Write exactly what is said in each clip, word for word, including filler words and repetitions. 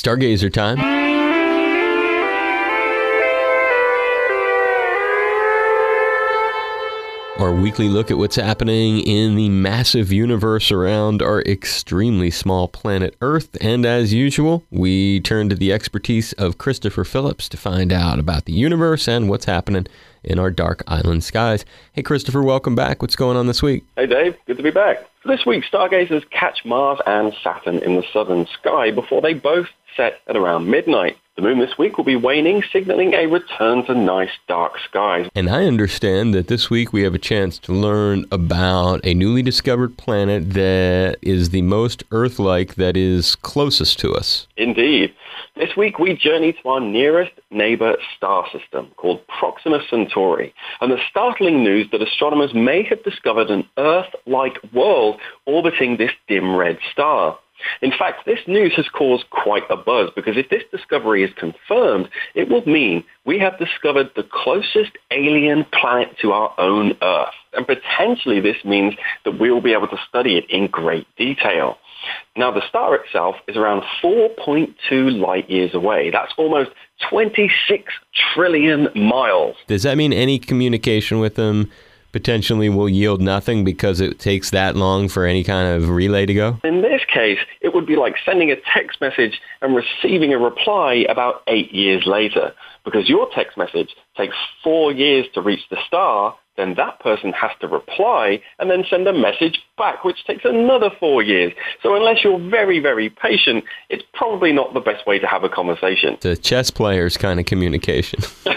Stargazer time. Our weekly look at what's happening in the massive universe around our extremely small planet Earth. And as usual, we turn to the expertise of Christopher Phillips to find out about the universe and what's happening in our dark island skies. Hey, Christopher, welcome back. What's going on this week? Hey, Dave. Good to be back. This week, stargazers catch Mars and Saturn in the southern sky before they both set at around midnight. The moon this week will be waning, signaling a return to nice dark skies. And I understand that this week we have a chance to learn about a newly discovered planet that is the most Earth-like that is closest to us. Indeed. This week we journey to our nearest neighbor star system called Proxima Centauri, and the startling news that astronomers may have discovered an Earth-like world orbiting this dim red star. In fact, this news has caused quite a buzz because if this discovery is confirmed, it will mean we have discovered the closest alien planet to our own Earth. And potentially this means that we will be able to study it in great detail. Now, the star itself is around four point two light years away. That's almost twenty-six trillion miles. Does that mean any communication with them potentially will yield nothing because it takes that long for any kind of relay to go? In this case, it would be like sending a text message and receiving a reply about eight years later. Because your text message takes four years to reach the star, then that person has to reply and then send a message back, which takes another four years. So unless you're very, very patient, it's probably not the best way to have a conversation. It's a chess player's kind of communication.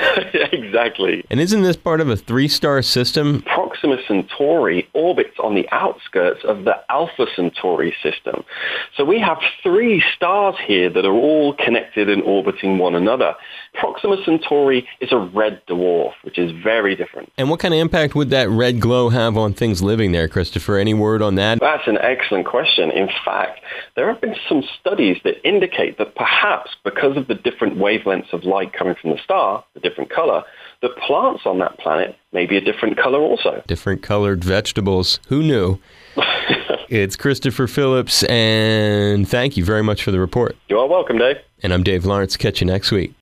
Exactly. And isn't this part of a three-star system? Proxima Centauri orbits on the outskirts of the Alpha Centauri system. So we have three stars here that are all connected and orbiting one another. Proxima Centauri is a red dwarf, which is very different. And what kind of impact would that red glow have on things living there, Christopher? Any word on that? That's an excellent question. In fact, there have been some studies that indicate that perhaps because of the different wavelengths of light coming from the star, the different color, the plants on that planet may be a different color also. Different colored vegetables. Who knew? It's Christopher Phillips, and thank you very much for the report. You are welcome, Dave. And I'm Dave Lawrence. Catch you next week.